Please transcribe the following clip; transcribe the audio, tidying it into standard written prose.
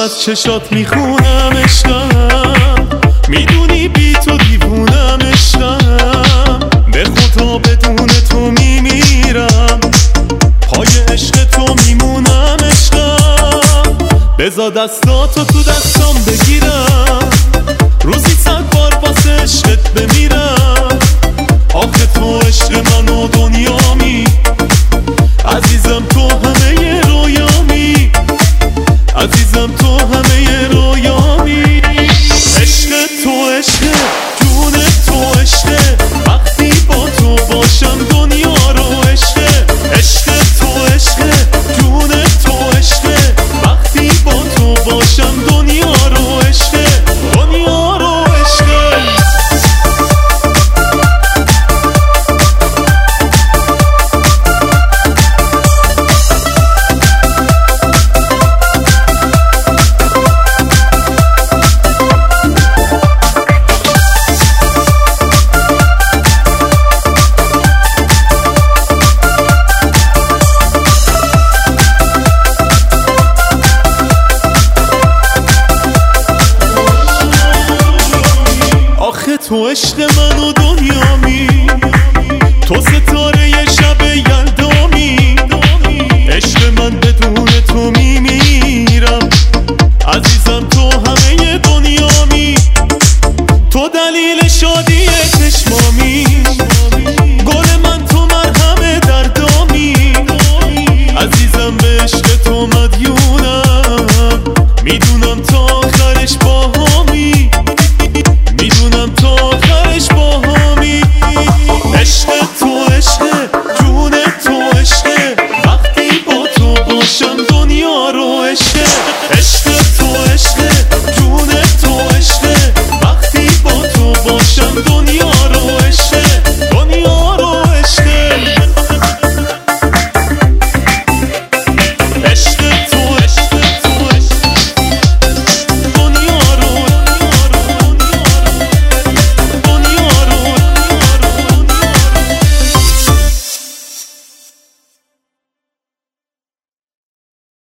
از چشات میخونم عشقم، میدونی بی تو دیوونم عشقم، به خدا بدون تو میمیرم، پای عشق تو میمونم عشقم. بذار دستاتو تو دستام بگیرم، روزی 100 بار واسه عشقت بمیرم. آخه تو عشق من و دنیامی، عزیزم تو همه رویامی، عزیزم تو همه رویامی. عشق تو عشق، جون تو عشق، وقتی با تو باشم دنیا رو عشق. عشق تو عشق، جون تو عشق، وقتی با تو باشم دنیا رو عشق، دنیا رو عشق. تو عشق من و دنیامی، تو ستاره شب یلدامی، عشق من بدون تو میمیرم.